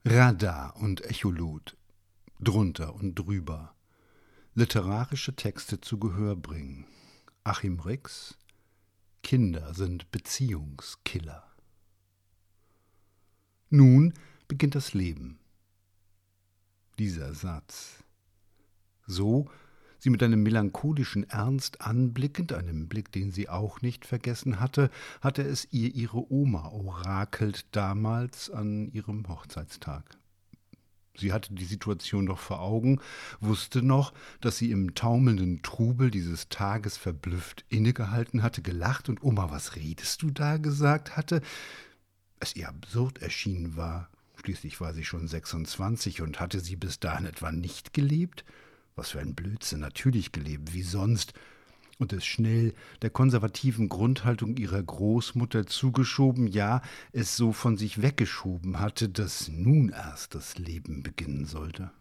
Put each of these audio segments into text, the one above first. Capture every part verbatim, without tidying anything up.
Radar und Echolot, drunter und drüber. Literarische Texte zu Gehör bringen. Achim Rix: Kinder sind Beziehungskiller. Nun beginnt das Leben. Dieser Satz. So, sie mit einem melancholischen Ernst anblickend, einem Blick, den sie auch nicht vergessen hatte, hatte es ihr ihre Oma orakelt damals an ihrem Hochzeitstag. Sie hatte die Situation noch vor Augen, wusste noch, dass sie im taumelnden Trubel dieses Tages verblüfft innegehalten hatte, gelacht und »Oma, was redest du da?« gesagt hatte. Es ihr absurd erschienen war. Schließlich war sie schon sechsundzwanzig und hatte sie bis dahin etwa nicht gelebt? Was für ein Blödsinn, natürlich gelebt, wie sonst. Und es schnell der konservativen Grundhaltung ihrer Großmutter zugeschoben, ja, es so von sich weggeschoben hatte, dass nun erst das Leben beginnen sollte.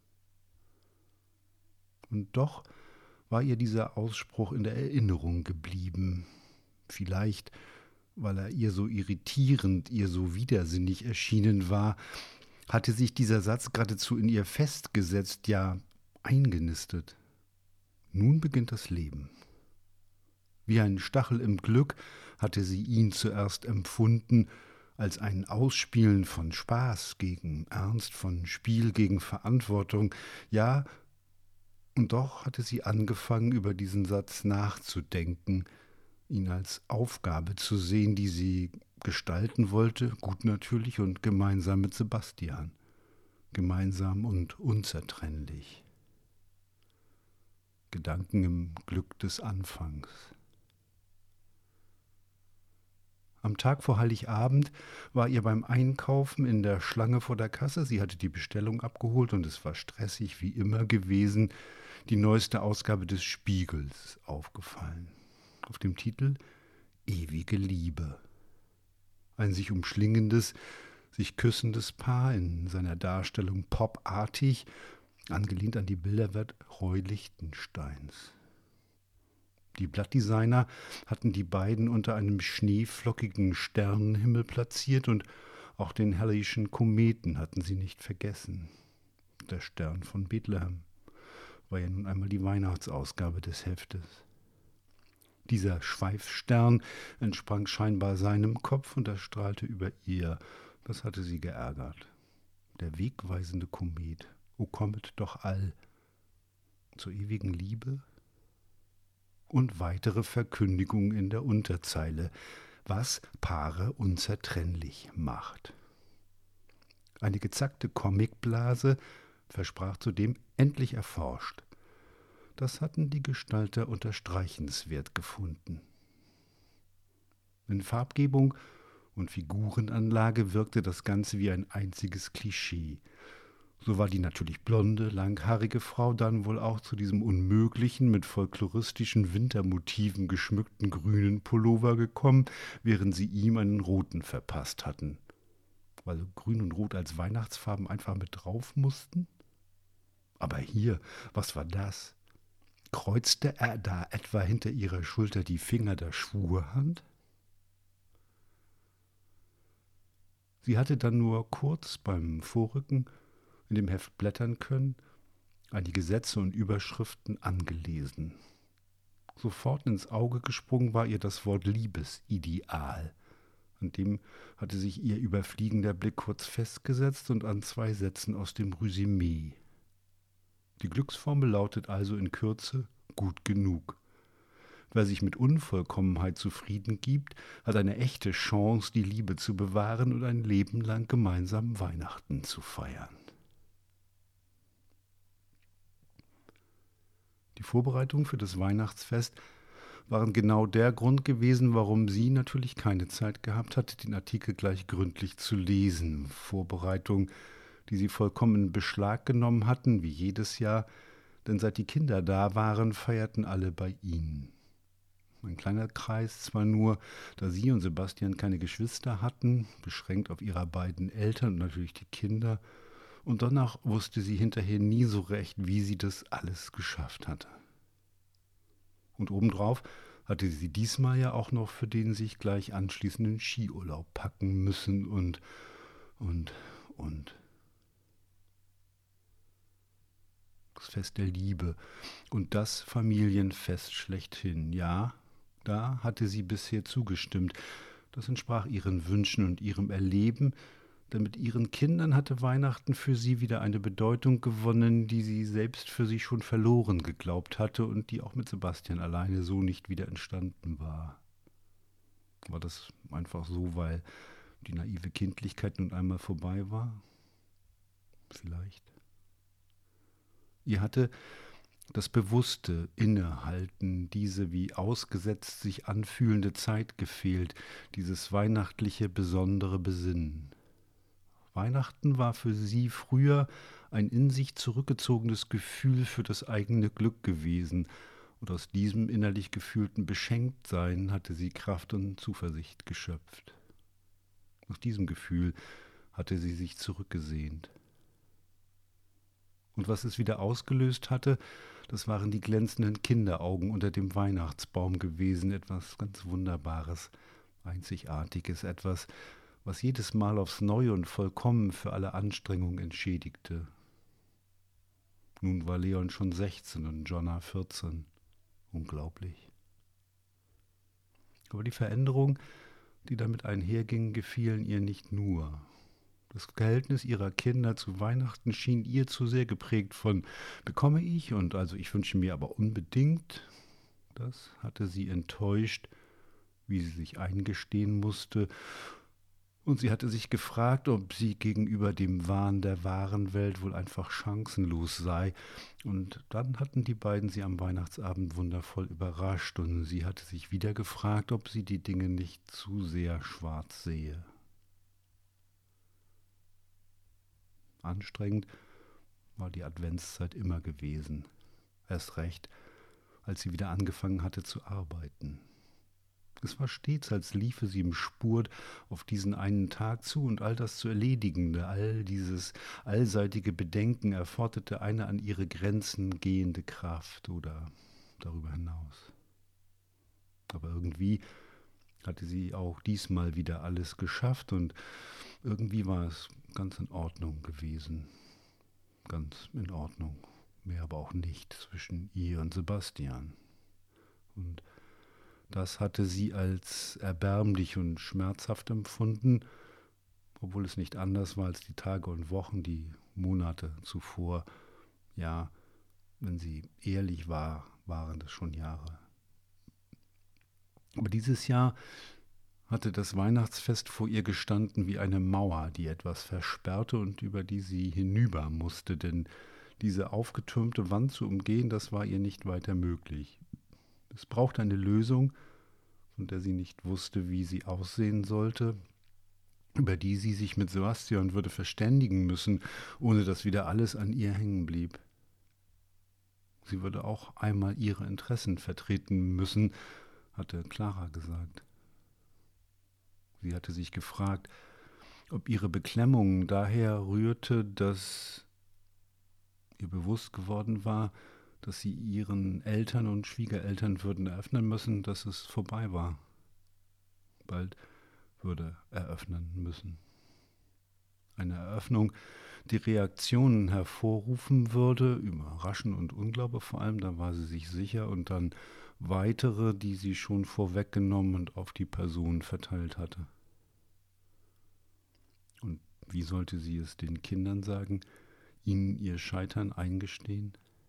Und doch war ihr dieser Ausspruch in der Erinnerung geblieben. Vielleicht, weil er ihr so irritierend, ihr so widersinnig erschienen war, hatte sich dieser Satz geradezu in ihr festgesetzt, ja eingenistet. Nun beginnt das Leben. Wie ein Stachel im Glück hatte sie ihn zuerst empfunden, als ein Ausspielen von Spaß gegen Ernst, von Spiel gegen Verantwortung. Ja, und doch hatte sie angefangen, über diesen Satz nachzudenken, ihn als Aufgabe zu sehen, die sie gestalten wollte, gut natürlich und gemeinsam mit Sebastian, gemeinsam und unzertrennlich. Gedanken im Glück des Anfangs. Am Tag vor Heiligabend war ihr beim Einkaufen in der Schlange vor der Kasse, sie hatte die Bestellung abgeholt und es war stressig wie immer gewesen, die neueste Ausgabe des Spiegels aufgefallen. Auf dem Titel »Ewige Liebe«. Ein sich umschlingendes, sich küssendes Paar, in seiner Darstellung popartig, angelehnt an die Bilderwelt Roy Lichtensteins. Die Blattdesigner hatten die beiden unter einem schneeflockigen Sternenhimmel platziert und auch den Halleyschen Kometen hatten sie nicht vergessen. Der Stern von Bethlehem war ja nun einmal die Weihnachtsausgabe des Heftes. Dieser Schweifstern entsprang scheinbar seinem Kopf und er strahlte über ihr. Das hatte sie geärgert. Der wegweisende Komet, o kommet doch all zur ewigen Liebe? Und weitere Verkündigung in der Unterzeile, was Paare unzertrennlich macht. Eine gezackte Comicblase versprach zudem endlich erforscht. Das hatten die Gestalter unterstreichenswert gefunden. In Farbgebung und Figurenanlage wirkte das Ganze wie ein einziges Klischee. So war die natürlich blonde, langhaarige Frau dann wohl auch zu diesem unmöglichen, mit folkloristischen Wintermotiven geschmückten grünen Pullover gekommen, während sie ihm einen roten verpasst hatten. Weil Grün und Rot als Weihnachtsfarben einfach mit drauf mussten? Aber hier, was war das? Kreuzte er da etwa hinter ihrer Schulter die Finger der Schwurhand? Sie hatte dann nur kurz beim Vorrücken in dem Heft blättern können, einige Sätze und Überschriften angelesen. Sofort ins Auge gesprungen war ihr das Wort Liebesideal. An dem hatte sich ihr überfliegender Blick kurz festgesetzt und an zwei Sätzen aus dem Resümee. Die Glücksformel lautet also in Kürze gut genug. Wer sich mit Unvollkommenheit zufrieden gibt, hat eine echte Chance, die Liebe zu bewahren und ein Leben lang gemeinsam Weihnachten zu feiern. Die Vorbereitungen für das Weihnachtsfest waren genau der Grund gewesen, warum sie natürlich keine Zeit gehabt hatte, den Artikel gleich gründlich zu lesen. Vorbereitungen, die sie vollkommen in Beschlag genommen hatten, wie jedes Jahr, denn seit die Kinder da waren, feierten alle bei ihnen. Ein kleiner Kreis zwar nur, da sie und Sebastian keine Geschwister hatten, beschränkt auf ihre beiden Eltern und natürlich die Kinder, und danach wusste sie hinterher nie so recht, wie sie das alles geschafft hatte. Und obendrauf hatte sie diesmal ja auch noch für den sich gleich anschließenden Skiurlaub packen müssen und, und, und. Weihnachtsfest der Liebe und das Familienfest schlechthin. Ja, da hatte sie bisher zugestimmt. Das entsprach ihren Wünschen und ihrem Erleben, denn mit ihren Kindern hatte Weihnachten für sie wieder eine Bedeutung gewonnen, die sie selbst für sich schon verloren geglaubt hatte und die auch mit Sebastian alleine so nicht wieder entstanden war. War das einfach so, weil die naive Kindlichkeit nun einmal vorbei war? Vielleicht. Ihr hatte das bewusste Innehalten, diese wie ausgesetzt sich anfühlende Zeit gefehlt, dieses weihnachtliche besondere Besinnen. Weihnachten war für sie früher ein in sich zurückgezogenes Gefühl für das eigene Glück gewesen, und aus diesem innerlich gefühlten Beschenktsein hatte sie Kraft und Zuversicht geschöpft. Nach diesem Gefühl hatte sie sich zurückgesehnt. Und was es wieder ausgelöst hatte, das waren die glänzenden Kinderaugen unter dem Weihnachtsbaum gewesen, etwas ganz Wunderbares, Einzigartiges, etwas, was jedes Mal aufs Neue und vollkommen für alle Anstrengung entschädigte. Nun war Leon schon sechzehn und Jonna vierzehn. Unglaublich. Aber die Veränderung, die damit einherging, gefielen ihr nicht nur. Das Verhältnis ihrer Kinder zu Weihnachten schien ihr zu sehr geprägt von bekomme ich und also ich wünsche mir aber unbedingt. Das hatte sie enttäuscht, wie sie sich eingestehen musste. Und sie hatte sich gefragt, ob sie gegenüber dem Wahn der wahren Welt wohl einfach chancenlos sei. Und dann hatten die beiden sie am Weihnachtsabend wundervoll überrascht und sie hatte sich wieder gefragt, ob sie die Dinge nicht zu sehr schwarz sehe. Anstrengend war die Adventszeit immer gewesen. Erst recht, als sie wieder angefangen hatte zu arbeiten. Es war stets, als liefe sie im Spurt auf diesen einen Tag zu und all das zu Erledigende, all dieses allseitige Bedenken erforderte eine an ihre Grenzen gehende Kraft oder darüber hinaus. Aber irgendwie hatte sie auch diesmal wieder alles geschafft und irgendwie war es ganz in Ordnung gewesen. Ganz in Ordnung. Mehr aber auch nicht zwischen ihr und Sebastian. Und das hatte sie als erbärmlich und schmerzhaft empfunden, obwohl es nicht anders war als die Tage und Wochen, die Monate zuvor. Ja, wenn sie ehrlich war, waren das schon Jahre. Aber dieses Jahr hatte das Weihnachtsfest vor ihr gestanden wie eine Mauer, die etwas versperrte und über die sie hinüber musste, denn diese aufgetürmte Wand zu umgehen, das war ihr nicht weiter möglich. Es brauchte eine Lösung, von der sie nicht wusste, wie sie aussehen sollte, über die sie sich mit Sebastian würde verständigen müssen, ohne dass wieder alles an ihr hängen blieb. Sie würde auch einmal ihre Interessen vertreten müssen, hatte Clara gesagt. Sie hatte sich gefragt, ob ihre Beklemmung daher rührte, dass ihr bewusst geworden war, dass sie ihren Eltern und Schwiegereltern würden eröffnen müssen, dass es vorbei war. Bald würde eröffnen müssen. Eine Eröffnung, die Reaktionen hervorrufen würde, Überraschen und Unglaube vor allem, da war sie sich sicher, und dann weitere, die sie schon vorweggenommen und auf die Person verteilt hatte. Und wie sollte sie es den Kindern sagen, ihnen ihr Scheitern eingestehen?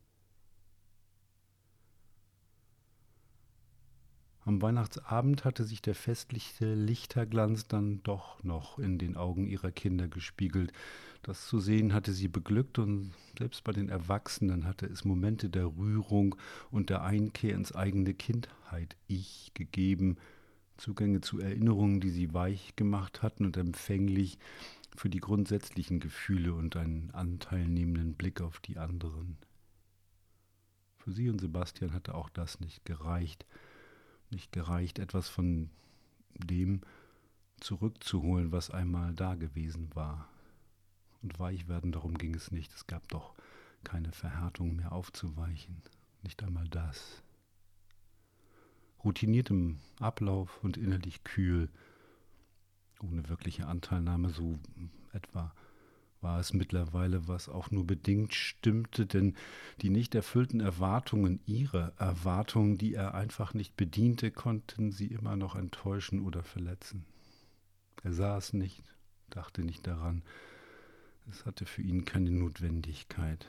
Am Weihnachtsabend hatte sich der festliche Lichterglanz dann doch noch in den Augen ihrer Kinder gespiegelt. Das zu sehen hatte sie beglückt, und selbst bei den Erwachsenen hatte es Momente der Rührung und der Einkehr ins eigene Kindheit-Ich gegeben, Zugänge zu Erinnerungen, die sie weich gemacht hatten und empfänglich für die grundsätzlichen Gefühle und einen anteilnehmenden Blick auf die anderen. Für sie und Sebastian hatte auch das nicht gereicht. Nicht gereicht, etwas von dem zurückzuholen, was einmal da gewesen war. Und weich werden, darum ging es nicht. Es gab doch keine Verhärtung mehr aufzuweichen. Nicht einmal das. Routiniert im Ablauf und innerlich kühl, ohne wirkliche Anteilnahme, so etwa war es mittlerweile, was auch nur bedingt stimmte, denn die nicht erfüllten Erwartungen, ihre Erwartungen, die er einfach nicht bediente, konnten sie immer noch enttäuschen oder verletzen. Er sah es nicht, dachte nicht daran. Es hatte für ihn keine Notwendigkeit.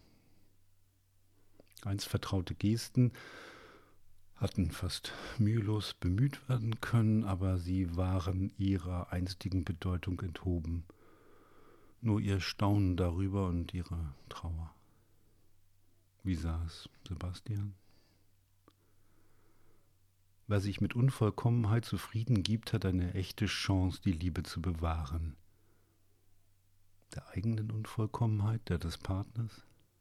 Einst vertraute Gesten hatten fast mühelos bemüht werden können, aber sie waren ihrer einstigen Bedeutung enthoben. Nur ihr Staunen darüber und ihre Trauer. Wie sah es Sebastian? Wer sich mit Unvollkommenheit zufrieden gibt, hat eine echte Chance, die Liebe zu bewahren. Der eigenen Unvollkommenheit, der des Partners?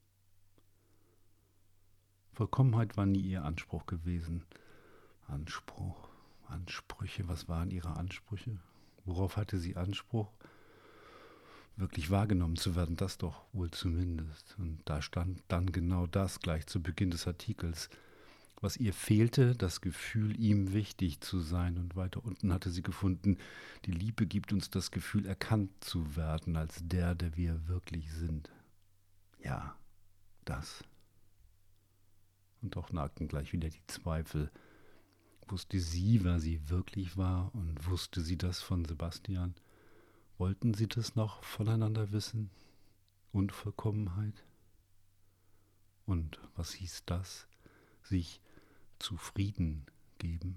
Vollkommenheit war nie ihr Anspruch gewesen. Anspruch, Ansprüche, was waren ihre Ansprüche? Worauf hatte sie Anspruch? Wirklich wahrgenommen zu werden, das doch wohl zumindest. Und da stand dann genau das gleich zu Beginn des Artikels. Was ihr fehlte, das Gefühl, ihm wichtig zu sein. Und weiter unten hatte sie gefunden, die Liebe gibt uns das Gefühl, erkannt zu werden als der, der wir wirklich sind. Ja, das. Und doch nagten gleich wieder die Zweifel. Wusste sie, wer sie wirklich war, und wusste sie das von Sebastian? Wollten sie das noch voneinander wissen? Unvollkommenheit? Und was hieß das? Sich zufrieden geben?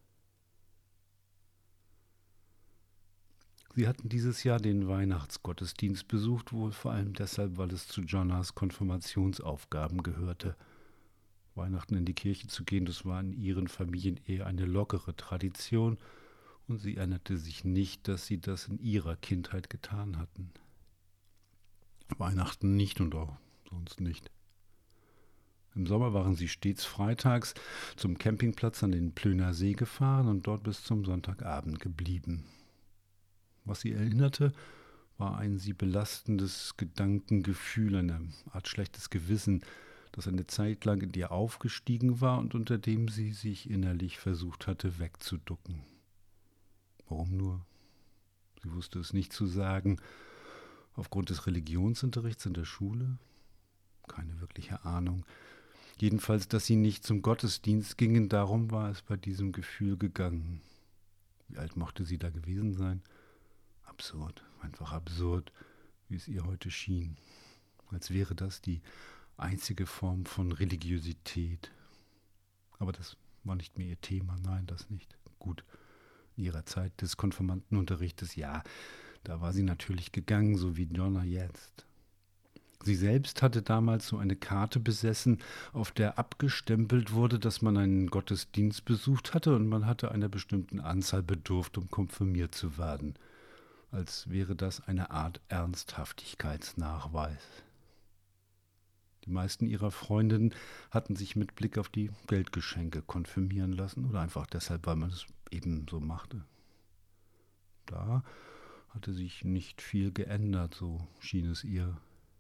Sie hatten dieses Jahr den Weihnachtsgottesdienst besucht, wohl vor allem deshalb, weil es zu Jonas Konfirmationsaufgaben gehörte. Weihnachten in die Kirche zu gehen, das war in ihren Familien eher eine lockere Tradition, und sie erinnerte sich nicht, dass sie das in ihrer Kindheit getan hatten. Weihnachten nicht und auch sonst nicht. Im Sommer waren sie stets freitags zum Campingplatz an den Plöner See gefahren und dort bis zum Sonntagabend geblieben. Was sie erinnerte, war ein sie belastendes Gedankengefühl, eine Art schlechtes Gewissen, das eine Zeit lang in ihr aufgestiegen war und unter dem sie sich innerlich versucht hatte wegzuducken. Warum nur? Sie wusste es nicht zu sagen. Aufgrund des Religionsunterrichts in der Schule? Keine wirkliche Ahnung. Jedenfalls, dass sie nicht zum Gottesdienst gingen, darum war es bei diesem Gefühl gegangen. Wie alt mochte sie da gewesen sein? Absurd, einfach absurd, wie es ihr heute schien. Als wäre das die einzige Form von Religiosität. Aber das war nicht mehr ihr Thema, nein, das nicht. Gut, in ihrer Zeit des Konfirmandenunterrichtes, ja, da war sie natürlich gegangen, so wie Jonna jetzt. Sie selbst hatte damals so eine Karte besessen, auf der abgestempelt wurde, dass man einen Gottesdienst besucht hatte und man hatte einer bestimmten Anzahl bedurft, um konfirmiert zu werden. Als wäre das eine Art Ernsthaftigkeitsnachweis. Die meisten ihrer Freundinnen hatten sich mit Blick auf die Geldgeschenke konfirmieren lassen oder einfach deshalb, weil man es eben so machte. Da hatte sich nicht viel geändert, so schien es ihr.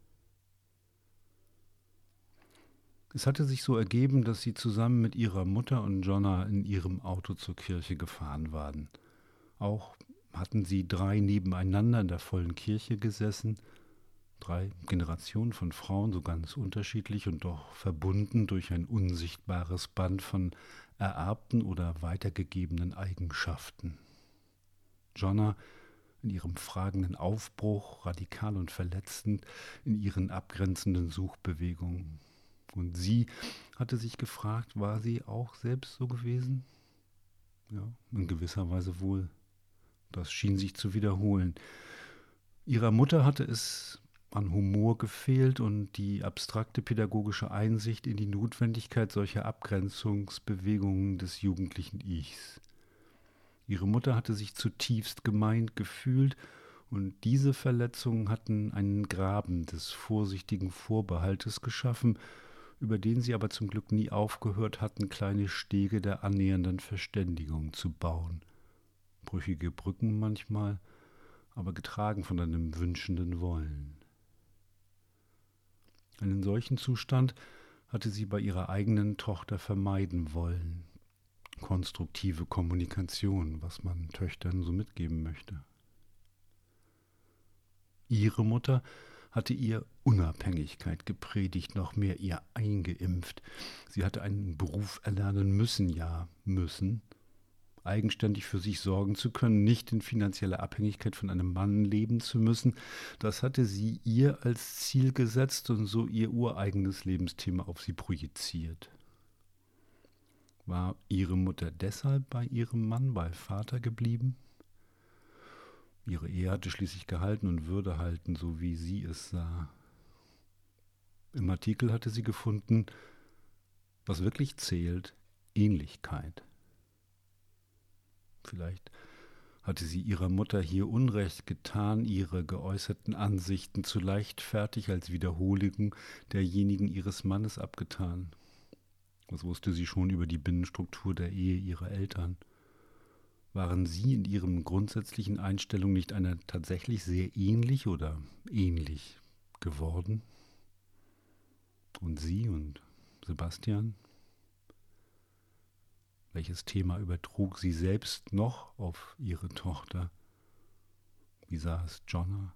Es hatte sich so ergeben, dass sie zusammen mit ihrer Mutter und Jonna in ihrem Auto zur Kirche gefahren waren. Auch hatten sie drei nebeneinander in der vollen Kirche gesessen, drei Generationen von Frauen, so ganz unterschiedlich und doch verbunden durch ein unsichtbares Band von ererbten oder weitergegebenen Eigenschaften. Jonna in ihrem fragenden Aufbruch, radikal und verletzend, in ihren abgrenzenden Suchbewegungen. Und sie hatte sich gefragt, war sie auch selbst so gewesen? Ja, in gewisser Weise wohl. Das schien sich zu wiederholen. Ihrer Mutter hatte es an Humor gefehlt und die abstrakte pädagogische Einsicht in die Notwendigkeit solcher Abgrenzungsbewegungen des jugendlichen Ichs. Ihre Mutter hatte sich zutiefst gemeint gefühlt, und diese Verletzungen hatten einen Graben des vorsichtigen Vorbehaltes geschaffen, über den sie aber zum Glück nie aufgehört hatten, kleine Stege der annähernden Verständigung zu bauen. Brüchige Brücken manchmal, aber getragen von einem wünschenden Wollen. Einen solchen Zustand hatte sie bei ihrer eigenen Tochter vermeiden wollen. Konstruktive Kommunikation, was man Töchtern so mitgeben möchte. Ihre Mutter hatte ihr Unabhängigkeit gepredigt, noch mehr ihr eingeimpft. Sie hatte einen Beruf erlernen müssen, ja, müssen, eigenständig für sich sorgen zu können, nicht in finanzieller Abhängigkeit von einem Mann leben zu müssen. Das hatte sie ihr als Ziel gesetzt und so ihr ureigenes Lebensthema auf sie projiziert. War ihre Mutter deshalb bei ihrem Mann, bei Vater geblieben? Ihre Ehe hatte schließlich gehalten und würde halten, so wie sie es sah. Im Artikel hatte sie gefunden, was wirklich zählt, Ähnlichkeit. Vielleicht hatte sie ihrer Mutter hier Unrecht getan, ihre geäußerten Ansichten zu leichtfertig als Wiederholung derjenigen ihres Mannes abgetan. Was wusste sie schon über die Binnenstruktur der Ehe ihrer Eltern? Waren sie in ihren grundsätzlichen Einstellungen nicht einer tatsächlich sehr ähnlich oder ähnlich geworden? Und sie und Sebastian? Welches Thema übertrug sie selbst noch auf ihre Tochter? Wie sah es Jonna?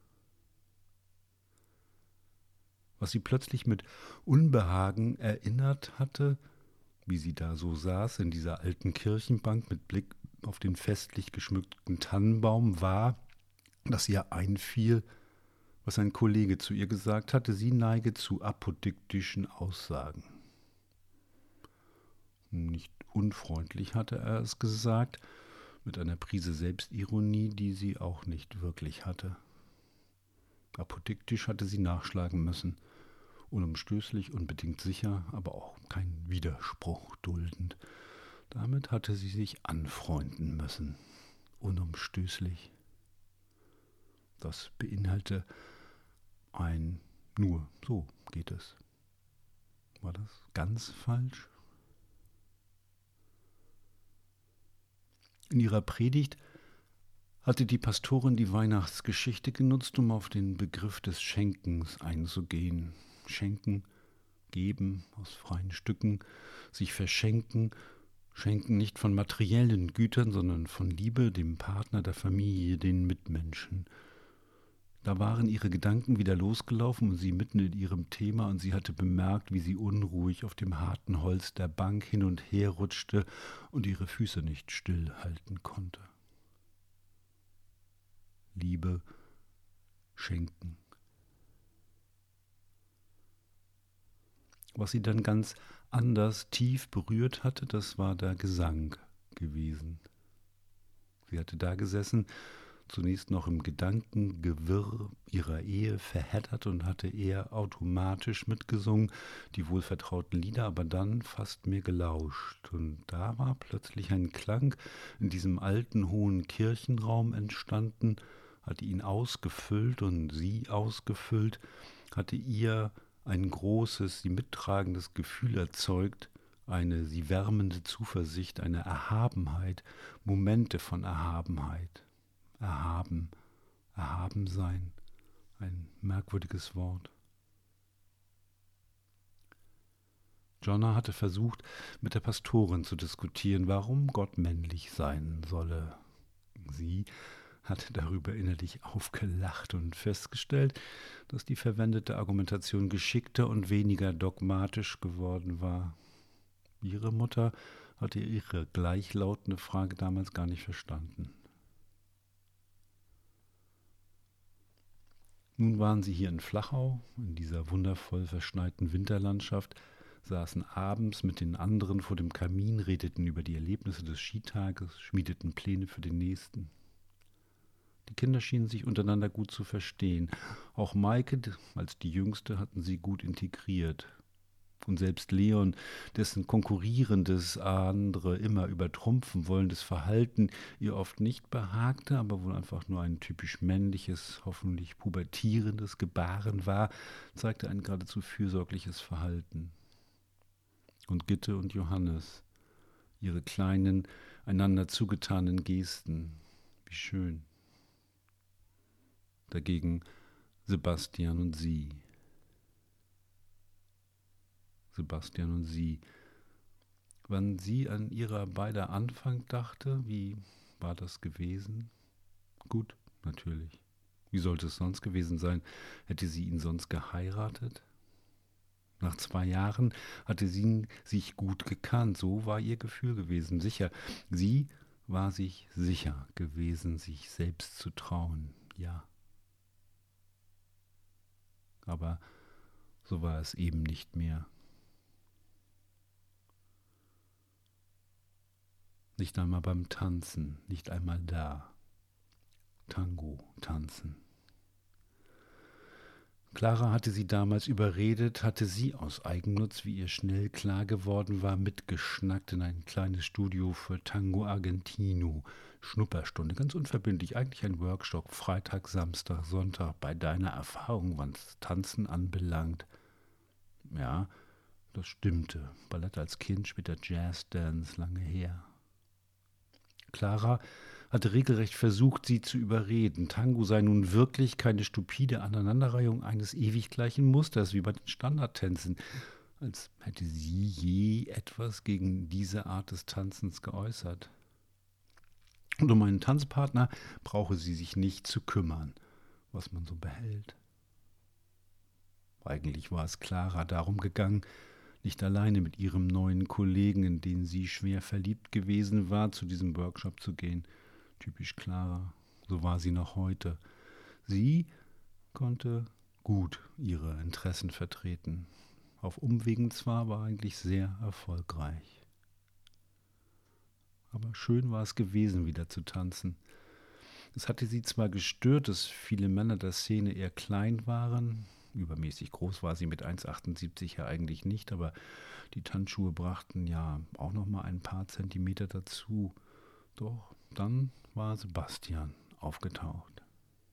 Was sie plötzlich mit Unbehagen erinnert hatte, wie sie da so saß in dieser alten Kirchenbank mit Blick auf den festlich geschmückten Tannenbaum, war, dass ihr einfiel, was ein Kollege zu ihr gesagt hatte, sie neige zu apodiktischen Aussagen. Nicht unfreundlich hatte er es gesagt, mit einer Prise Selbstironie, die sie auch nicht wirklich hatte. Apodiktisch hatte sie nachschlagen müssen, unumstößlich, unbedingt sicher, aber auch keinen Widerspruch duldend. Damit hatte sie sich anfreunden müssen, unumstößlich. Das beinhalte ein nur, so geht es. War das ganz falsch? In ihrer Predigt hatte die Pastorin die Weihnachtsgeschichte genutzt, um auf den Begriff des Schenkens einzugehen. Schenken, geben aus freien Stücken, sich verschenken, schenken nicht von materiellen Gütern, sondern von Liebe, dem Partner, der Familie, den Mitmenschen. Da waren ihre Gedanken wieder losgelaufen und sie mitten in ihrem Thema, und sie hatte bemerkt, wie sie unruhig auf dem harten Holz der Bank hin und her rutschte und ihre Füße nicht stillhalten konnte. Liebe, schenken. Was sie dann ganz anders tief berührt hatte, das war der Gesang gewesen. Sie hatte da gesessen, zunächst noch im Gedankengewirr ihrer Ehe verheddert und hatte eher automatisch mitgesungen, die wohlvertrauten Lieder, aber dann fast mir gelauscht. Und da war plötzlich ein Klang in diesem alten, hohen Kirchenraum entstanden, hatte ihn ausgefüllt und sie ausgefüllt, hatte ihr ein großes, sie mittragendes Gefühl erzeugt, eine sie wärmende Zuversicht, eine Erhabenheit, Momente von Erhabenheit. Erhaben, erhaben sein, ein merkwürdiges Wort. Jonna hatte versucht, mit der Pastorin zu diskutieren, warum Gott männlich sein solle. Sie hatte darüber innerlich aufgelacht und festgestellt, dass die verwendete Argumentation geschickter und weniger dogmatisch geworden war. Ihre Mutter hatte ihre gleichlautende Frage damals gar nicht verstanden. Nun waren sie hier in Flachau, in dieser wundervoll verschneiten Winterlandschaft, saßen abends mit den anderen vor dem Kamin, redeten über die Erlebnisse des Skitages, schmiedeten Pläne für den nächsten. Die Kinder schienen sich untereinander gut zu verstehen. Auch Maike, als die Jüngste, hatten sie gut integriert. Und selbst Leon, dessen konkurrierendes, andere immer übertrumpfen wollendes Verhalten ihr oft nicht behagte, aber wohl einfach nur ein typisch männliches, hoffentlich pubertierendes Gebaren war, zeigte ein geradezu fürsorgliches Verhalten. Und Gitte und Johannes, ihre kleinen, einander zugetanen Gesten, wie schön. Dagegen Sebastian und sie. Sebastian und sie. Wann sie an ihrer beider Anfang dachte, wie war das gewesen? Gut, natürlich. Wie sollte es sonst gewesen sein? Hätte sie ihn sonst geheiratet? Nach zwei Jahren hatte sie sich gut gekannt, so war ihr Gefühl gewesen, sicher. Sie war sich sicher gewesen, sich selbst zu trauen, ja. Aber so war es eben nicht mehr. Nicht einmal beim Tanzen, nicht einmal da. Tango tanzen. Clara hatte sie damals überredet, hatte sie aus Eigennutz, wie ihr schnell klar geworden war, mitgeschnackt in ein kleines Studio für Tango Argentino. Schnupperstunde, ganz unverbindlich, eigentlich ein Workshop, Freitag, Samstag, Sonntag, bei deiner Erfahrung, was Tanzen anbelangt. Ja, das stimmte. Ballett als Kind, später Jazzdance, lange her. Clara hatte regelrecht versucht, sie zu überreden. Tango sei nun wirklich keine stupide Aneinanderreihung eines ewig gleichen Musters wie bei den Standardtänzen, als hätte sie je etwas gegen diese Art des Tanzens geäußert. Und um einen Tanzpartner brauche sie sich nicht zu kümmern, was man so behält. Eigentlich war es Clara darum gegangen, nicht alleine mit ihrem neuen Kollegen, in den sie schwer verliebt gewesen war, zu diesem Workshop zu gehen. Typisch Clara, so war sie noch heute. Sie konnte gut ihre Interessen vertreten. Auf Umwegen zwar, war eigentlich sehr erfolgreich. Aber schön war es gewesen, wieder zu tanzen. Es hatte sie zwar gestört, dass viele Männer der Szene eher klein waren. Übermäßig groß war sie mit eins Komma achtundsiebzig ja eigentlich nicht, aber die Tanzschuhe brachten ja auch noch mal ein paar Zentimeter dazu. Doch dann war Sebastian aufgetaucht.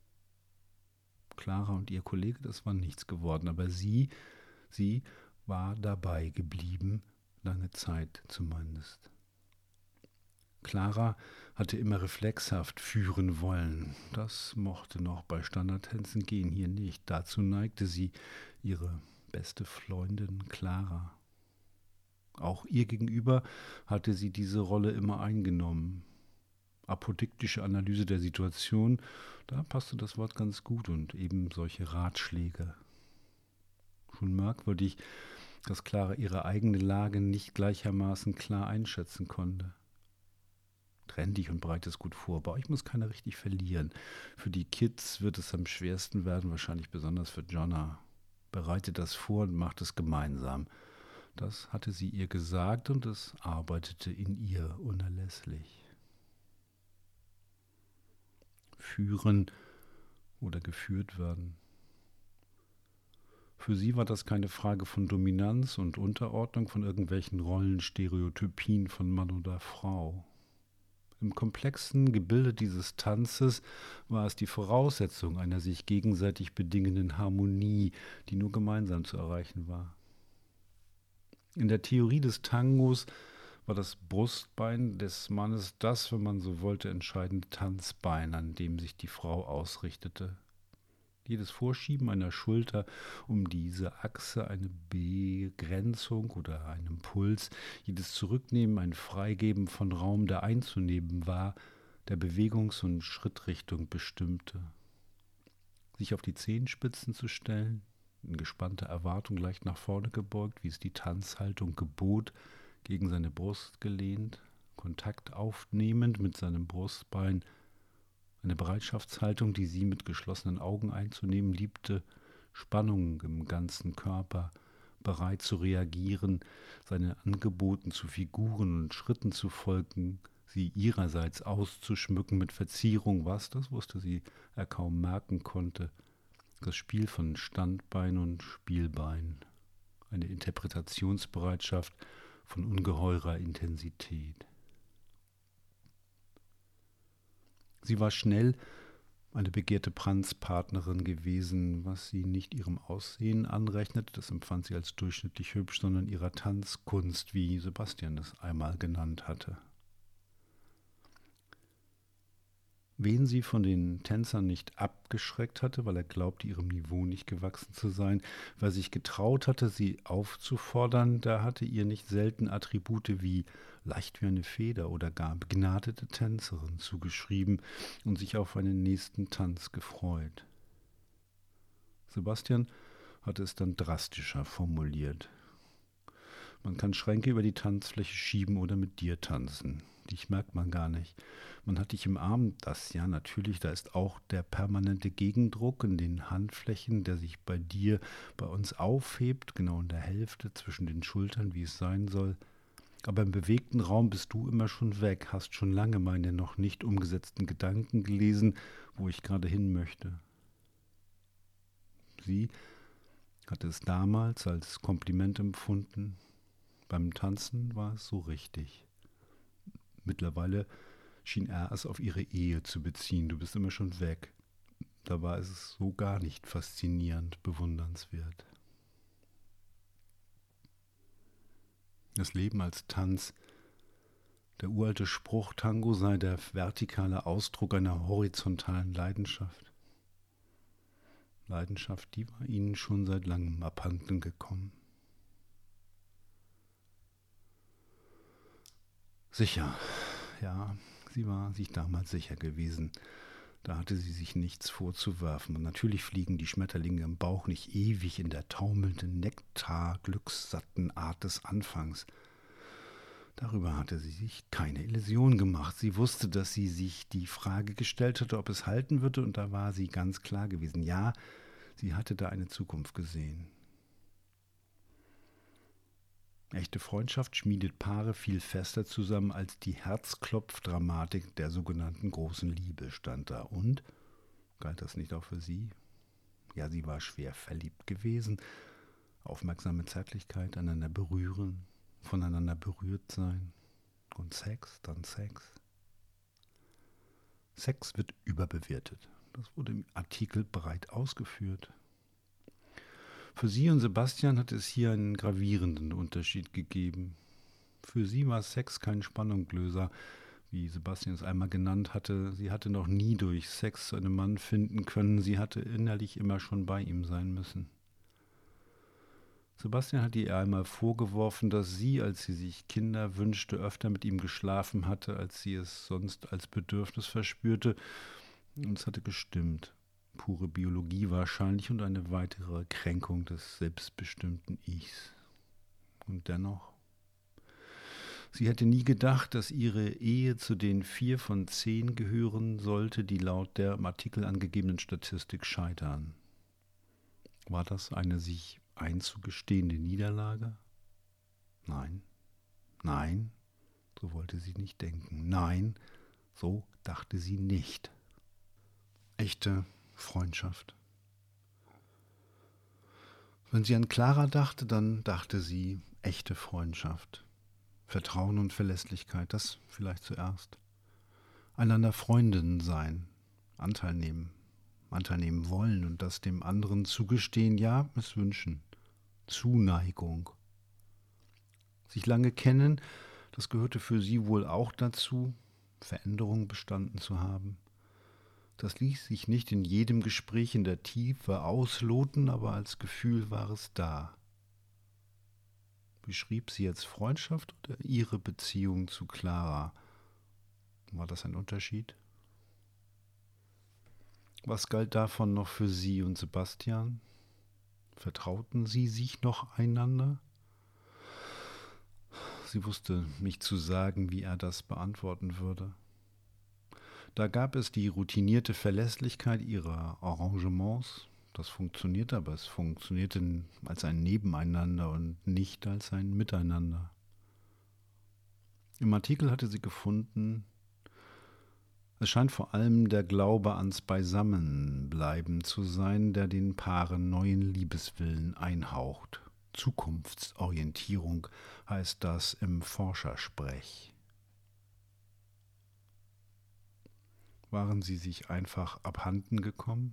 Clara und ihr Kollege, das war nichts geworden, aber sie, sie war dabei geblieben, lange Zeit zumindest. Clara hatte immer reflexhaft führen wollen. Das mochte noch bei Standardtänzen gehen, hier nicht. Dazu neigte sie ihre beste Freundin Clara. Auch ihr gegenüber hatte sie diese Rolle immer eingenommen. Apodiktische Analyse der Situation, da passte das Wort ganz gut und eben solche Ratschläge. Schon merkwürdig, dass Clara ihre eigene Lage nicht gleichermaßen klar einschätzen konnte. Trenn dich und bereite es gut vor. Bei euch muss keiner richtig verlieren. Für die Kids wird es am schwersten werden, wahrscheinlich besonders für Jonna. Bereite das vor und macht es gemeinsam. Das hatte sie ihr gesagt und es arbeitete in ihr unerlässlich. Führen oder geführt werden. Für sie war das keine Frage von Dominanz und Unterordnung, von irgendwelchen Rollenstereotypien von Mann oder Frau. Im komplexen Gebilde dieses Tanzes war es die Voraussetzung einer sich gegenseitig bedingenden Harmonie, die nur gemeinsam zu erreichen war. In der Theorie des Tangos war das Brustbein des Mannes das, wenn man so wollte, entscheidende Tanzbein, an dem sich die Frau ausrichtete. Jedes Vorschieben einer Schulter um diese Achse eine Begrenzung oder ein Impuls, jedes Zurücknehmen ein Freigeben von Raum, der einzunehmen war, der Bewegungs- und Schrittrichtung bestimmte. Sich auf die Zehenspitzen zu stellen, in gespannter Erwartung leicht nach vorne gebeugt, wie es die Tanzhaltung gebot, gegen seine Brust gelehnt, Kontakt aufnehmend mit seinem Brustbein, eine Bereitschaftshaltung, die sie mit geschlossenen Augen einzunehmen liebte, Spannung im ganzen Körper, bereit zu reagieren, seinen Angeboten zu Figuren und Schritten zu folgen, sie ihrerseits auszuschmücken mit Verzierung, was, das wusste sie, er kaum merken konnte, das Spiel von Standbein und Spielbein, eine Interpretationsbereitschaft von ungeheurer Intensität. Sie war schnell eine begehrte Tanzpartnerin gewesen, was sie nicht ihrem Aussehen anrechnete, das empfand sie als durchschnittlich hübsch, sondern ihrer Tanzkunst, wie Sebastian es einmal genannt hatte. Wen sie von den Tänzern nicht abgeschreckt hatte, weil er glaubte, ihrem Niveau nicht gewachsen zu sein, weil sich getraut hatte, sie aufzufordern, da hatte ihr nicht selten Attribute wie leicht wie eine Feder oder gar begnadete Tänzerin zugeschrieben und sich auf einen nächsten Tanz gefreut. Sebastian hatte es dann drastischer formuliert. Man kann Schränke über die Tanzfläche schieben oder mit dir tanzen. Dich merkt man gar nicht. Man hat dich im Arm, das ja natürlich, da ist auch der permanente Gegendruck in den Handflächen, der sich bei dir, bei uns aufhebt, genau in der Hälfte zwischen den Schultern, wie es sein soll. Aber im bewegten Raum bist du immer schon weg, hast schon lange meine noch nicht umgesetzten Gedanken gelesen, wo ich gerade hin möchte. Sie hatte es damals als Kompliment empfunden. Beim Tanzen war es so richtig. Mittlerweile schien er es auf ihre Ehe zu beziehen. Du bist immer schon weg. Da war es so gar nicht faszinierend, bewundernswert. Das Leben als Tanz. Der uralte Spruch, Tango sei der vertikale Ausdruck einer horizontalen Leidenschaft. Leidenschaft, die war ihnen schon seit langem abhanden gekommen. Sicher, ja, sie war sich damals sicher gewesen. Da hatte sie sich nichts vorzuwerfen. Und natürlich fliegen die Schmetterlinge im Bauch nicht ewig in der taumelnden Nektar-glückssatten Art des Anfangs. Darüber hatte sie sich keine Illusion gemacht. Sie wusste, dass sie sich die Frage gestellt hatte, ob es halten würde, und da war sie ganz klar gewesen. Ja, sie hatte da eine Zukunft gesehen. Echte Freundschaft schmiedet Paare viel fester zusammen als die Herzklopfdramatik der sogenannten großen Liebe, stand da. Und? Galt das nicht auch für sie? Ja, sie war schwer verliebt gewesen. Aufmerksame Zärtlichkeit, einander berühren, voneinander berührt sein. Und Sex, dann Sex. Sex wird überbewertet. Das wurde im Artikel breit ausgeführt. Für sie und Sebastian hat es hier einen gravierenden Unterschied gegeben. Für sie war Sex kein Spannungslöser, wie Sebastian es einmal genannt hatte. Sie hatte noch nie durch Sex einen Mann finden können. Sie hatte innerlich immer schon bei ihm sein müssen. Sebastian hatte ihr einmal vorgeworfen, dass sie, als sie sich Kinder wünschte, öfter mit ihm geschlafen hatte, als sie es sonst als Bedürfnis verspürte. Und es hatte gestimmt. Pure Biologie wahrscheinlich und eine weitere Kränkung des selbstbestimmten Ichs. Und dennoch, sie hätte nie gedacht, dass ihre Ehe zu den vier von zehn gehören sollte, die laut der im Artikel angegebenen Statistik scheitern. War das eine sich einzugestehende Niederlage? Nein, nein, so wollte sie nicht denken. Nein, so dachte sie nicht. Echte Freundschaft. Wenn sie an Clara dachte, dann dachte sie echte Freundschaft. Vertrauen und Verlässlichkeit, das vielleicht zuerst. Einander Freundinnen sein, Anteil nehmen, Anteil nehmen wollen und das dem anderen zugestehen, ja, es wünschen. Zuneigung. Sich lange kennen, das gehörte für sie wohl auch dazu, Veränderung bestanden zu haben. Das ließ sich nicht in jedem Gespräch in der Tiefe ausloten, aber als Gefühl war es da. Beschrieb sie jetzt Freundschaft oder ihre Beziehung zu Clara? War das ein Unterschied? Was galt davon noch für sie und Sebastian? Vertrauten sie sich noch einander? Sie wusste nicht zu sagen, wie er das beantworten würde. Da gab es die routinierte Verlässlichkeit ihrer Arrangements. Das funktionierte, aber es funktionierte als ein Nebeneinander und nicht als ein Miteinander. Im Artikel hatte sie gefunden, es scheint vor allem der Glaube ans Beisammenbleiben zu sein, der den Paaren neuen Liebeswillen einhaucht. Zukunftsorientierung heißt das im Forschersprech. Waren sie sich einfach abhanden gekommen?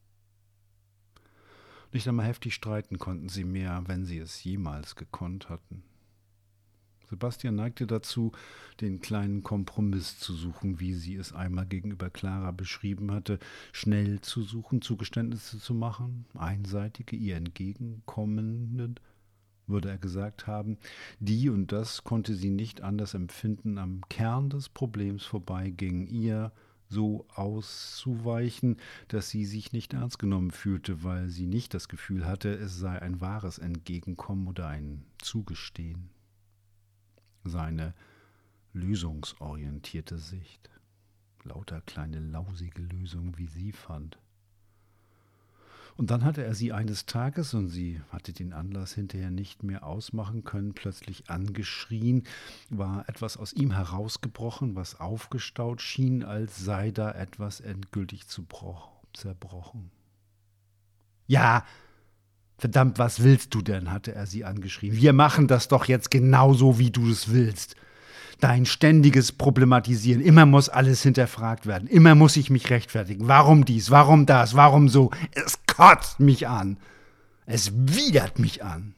Nicht einmal heftig streiten konnten sie mehr, wenn sie es jemals gekonnt hatten. Sebastian neigte dazu, den kleinen Kompromiss zu suchen, wie sie es einmal gegenüber Clara beschrieben hatte, schnell zu suchen, Zugeständnisse zu machen, einseitige, ihr entgegenkommenden, würde er gesagt haben, die, und das konnte sie nicht anders empfinden, am Kern des Problems vorbeiging, ihr so auszuweichen, dass sie sich nicht ernst genommen fühlte, weil sie nicht das Gefühl hatte, es sei ein wahres Entgegenkommen oder ein Zugestehen. Seine lösungsorientierte Sicht. Lauter kleine lausige Lösungen, wie sie fand. Und dann hatte er sie eines Tages, und sie hatte den Anlass hinterher nicht mehr ausmachen können, plötzlich angeschrien, war etwas aus ihm herausgebrochen, was aufgestaut schien, als sei da etwas endgültig zerbrochen. »Ja, verdammt, was willst du denn?« hatte er sie angeschrien. »Wir machen das doch jetzt genauso, wie du es willst. Dein ständiges Problematisieren, immer muss alles hinterfragt werden, immer muss ich mich rechtfertigen. Warum dies, warum das, warum so? Es kotzt mich an. Es widert mich an.«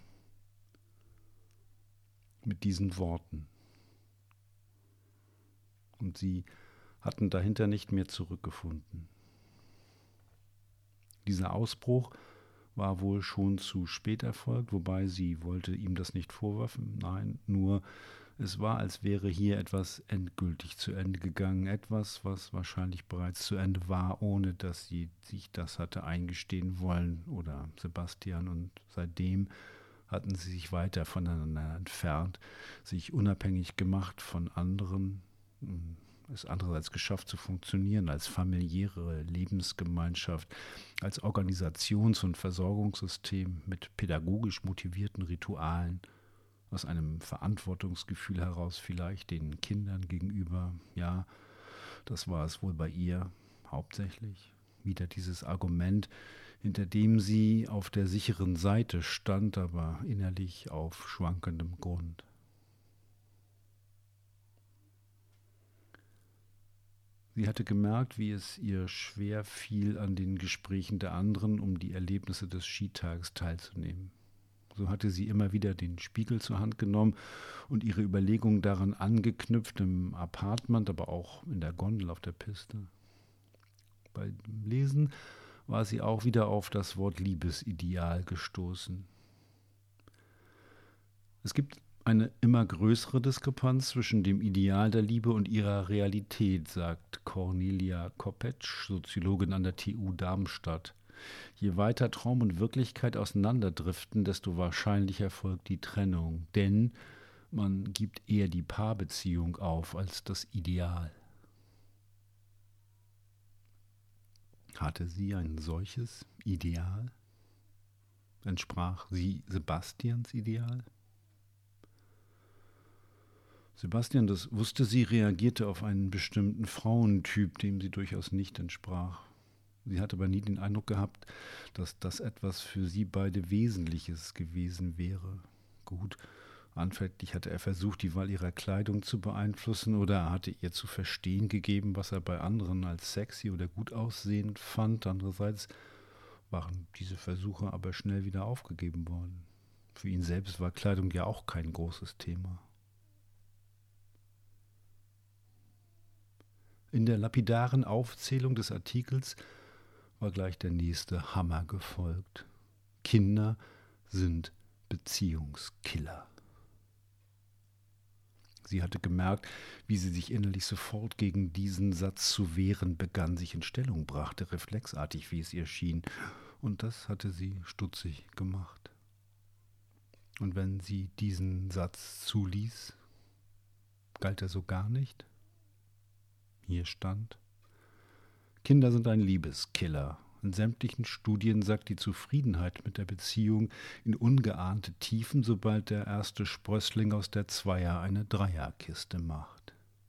Mit diesen Worten. Und sie hatten dahinter nicht mehr zurückgefunden. Dieser Ausbruch war wohl schon zu spät erfolgt, wobei sie wollte ihm das nicht vorwerfen. Nein, nur es war, als wäre hier etwas endgültig zu Ende gegangen, etwas, was wahrscheinlich bereits zu Ende war, ohne dass sie sich das hatte eingestehen wollen oder Sebastian. Und seitdem hatten sie sich weiter voneinander entfernt, sich unabhängig gemacht von anderen, es andererseits geschafft zu funktionieren als familiäre Lebensgemeinschaft, als Organisations- und Versorgungssystem mit pädagogisch motivierten Ritualen, aus einem Verantwortungsgefühl heraus vielleicht den Kindern gegenüber. Ja, das war es wohl bei ihr hauptsächlich. Wieder dieses Argument, hinter dem sie auf der sicheren Seite stand, aber innerlich auf schwankendem Grund. Sie hatte gemerkt, wie es ihr schwer fiel, an den Gesprächen der anderen um die Erlebnisse des Skitages teilzunehmen. So hatte sie immer wieder den Spiegel zur Hand genommen und ihre Überlegungen daran angeknüpft, im Apartment, aber auch in der Gondel auf der Piste. Beim Lesen war sie auch wieder auf das Wort Liebesideal gestoßen. Es gibt eine immer größere Diskrepanz zwischen dem Ideal der Liebe und ihrer Realität, sagt Cornelia Koppetsch, Soziologin an der T U Darmstadt. Je weiter Traum und Wirklichkeit auseinanderdriften, desto wahrscheinlicher folgt die Trennung, denn man gibt eher die Paarbeziehung auf als das Ideal. Hatte sie ein solches Ideal? Entsprach sie Sebastians Ideal? Sebastian, das wusste sie, reagierte auf einen bestimmten Frauentyp, dem sie durchaus nicht entsprach. Sie hatte aber nie den Eindruck gehabt, dass das etwas für sie beide Wesentliches gewesen wäre. Gut, anfänglich hatte er versucht, die Wahl ihrer Kleidung zu beeinflussen, oder er hatte ihr zu verstehen gegeben, was er bei anderen als sexy oder gut aussehend fand. Andererseits waren diese Versuche aber schnell wieder aufgegeben worden. Für ihn selbst war Kleidung ja auch kein großes Thema. In der lapidaren Aufzählung des Artikels war gleich der nächste Hammer gefolgt. Kinder sind Beziehungskiller. Sie hatte gemerkt, wie sie sich innerlich sofort gegen diesen Satz zu wehren begann, sich in Stellung brachte, reflexartig, wie es ihr schien. Und das hatte sie stutzig gemacht. Und wenn sie diesen Satz zuließ, galt er so gar nicht? Hier stand: Kinder sind ein Liebeskiller. In sämtlichen Studien sackt die Zufriedenheit mit der Beziehung in ungeahnte Tiefen, sobald der erste Sprössling aus der Zweier eine Dreierkiste macht.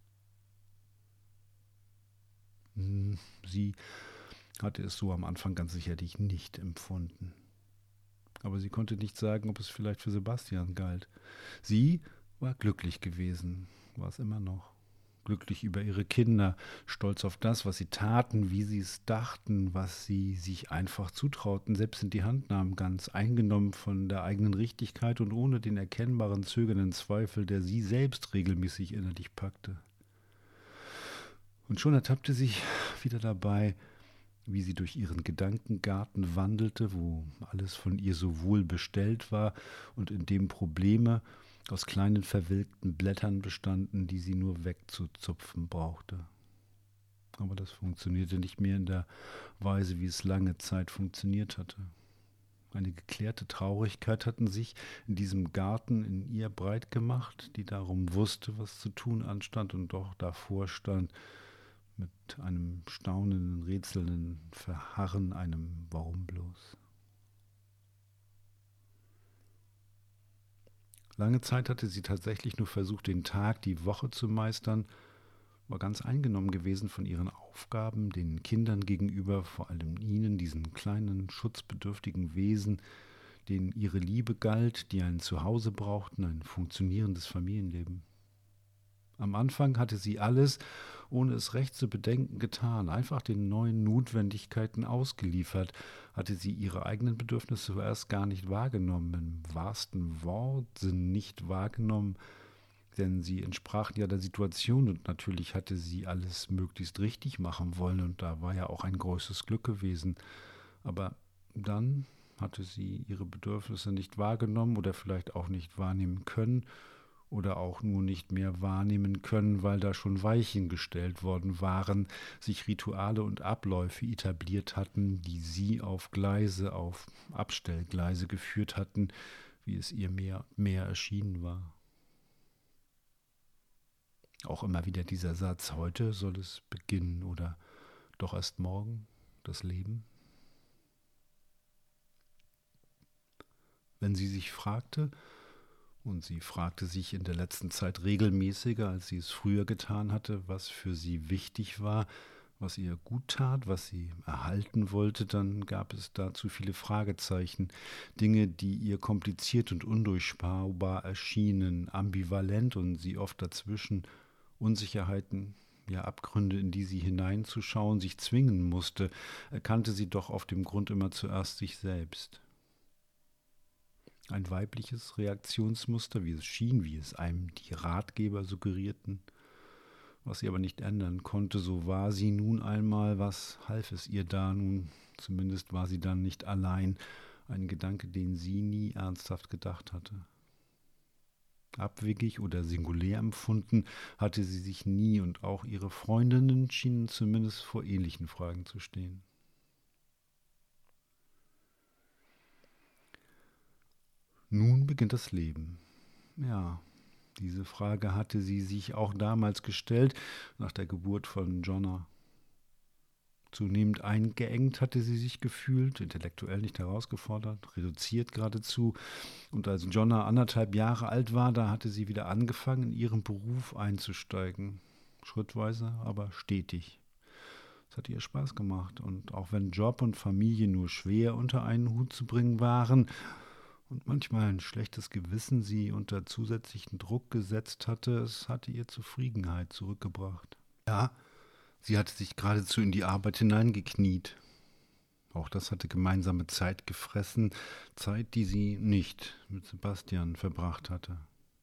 Sie hatte es so am Anfang ganz sicherlich nicht empfunden. Aber sie konnte nicht sagen, ob es vielleicht für Sebastian galt. Sie war glücklich gewesen, war es immer noch. Glücklich über ihre Kinder, stolz auf das, was sie taten, wie sie es dachten, was sie sich einfach zutrauten, selbst in die Hand nahmen, ganz eingenommen von der eigenen Richtigkeit und ohne den erkennbaren zögernden Zweifel, der sie selbst regelmäßig innerlich packte. Und schon ertappte sich wieder dabei, wie sie durch ihren Gedankengarten wandelte, wo alles von ihr so wohl bestellt war und in dem Probleme aus kleinen verwelkten Blättern bestanden, die sie nur wegzuzupfen brauchte. Aber das funktionierte nicht mehr in der Weise, wie es lange Zeit funktioniert hatte. Eine geklärte Traurigkeit hatten sich in diesem Garten in ihr breit gemacht, die darum wusste, was zu tun anstand und doch davor stand, mit einem staunenden, rätselnden Verharren, einem Warum bloß. Lange Zeit hatte sie tatsächlich nur versucht, den Tag, die Woche zu meistern, war ganz eingenommen gewesen von ihren Aufgaben, den Kindern gegenüber, vor allem ihnen, diesen kleinen, schutzbedürftigen Wesen, denen ihre Liebe galt, die ein Zuhause brauchten, ein funktionierendes Familienleben. Am Anfang hatte sie alles, ohne es recht zu bedenken, getan, einfach den neuen Notwendigkeiten ausgeliefert, hatte sie ihre eigenen Bedürfnisse zuerst gar nicht wahrgenommen, im wahrsten Wortsinn nicht wahrgenommen, denn sie entsprachen ja der Situation und natürlich hatte sie alles möglichst richtig machen wollen und da war ja auch ein großes Glück gewesen. Aber dann hatte sie ihre Bedürfnisse nicht wahrgenommen oder vielleicht auch nicht wahrnehmen können oder auch nur nicht mehr wahrnehmen können, weil da schon Weichen gestellt worden waren, sich Rituale und Abläufe etabliert hatten, die sie auf Gleise, auf Abstellgleise geführt hatten, wie es ihr mehr, mehr erschienen war. Auch immer wieder dieser Satz, heute soll es beginnen oder doch erst morgen das Leben. Wenn sie sich fragte, und sie fragte sich in der letzten Zeit regelmäßiger, als sie es früher getan hatte, was für sie wichtig war, was ihr gut tat, was sie erhalten wollte, dann gab es dazu viele Fragezeichen, Dinge, die ihr kompliziert und undurchschaubar erschienen, ambivalent und sie oft dazwischen, Unsicherheiten, ja Abgründe, in die sie hineinzuschauen, sich zwingen musste, erkannte sie doch auf dem Grund immer zuerst sich selbst. Ein weibliches Reaktionsmuster, wie es schien, wie es einem die Ratgeber suggerierten, was sie aber nicht ändern konnte, so war sie nun einmal, was half es ihr da nun, zumindest war sie dann nicht allein, ein Gedanke, den sie nie ernsthaft gedacht hatte. Abwegig oder singulär empfunden hatte sie sich nie und auch ihre Freundinnen schienen zumindest vor ähnlichen Fragen zu stehen. Nun beginnt das Leben. Ja, diese Frage hatte sie sich auch damals gestellt, nach der Geburt von Jonna. Zunehmend eingeengt hatte sie sich gefühlt, intellektuell nicht herausgefordert, reduziert geradezu. Und als Jonna anderthalb Jahre alt war, da hatte sie wieder angefangen, in ihren Beruf einzusteigen. Schrittweise, aber stetig. Es hat ihr Spaß gemacht. Und auch wenn Job und Familie nur schwer unter einen Hut zu bringen waren, und manchmal ein schlechtes Gewissen sie unter zusätzlichen Druck gesetzt hatte, es hatte ihr Zufriedenheit zurückgebracht. Ja, sie hatte sich geradezu in die Arbeit hineingekniet. Auch das hatte gemeinsame Zeit gefressen, Zeit, die sie nicht mit Sebastian verbracht hatte.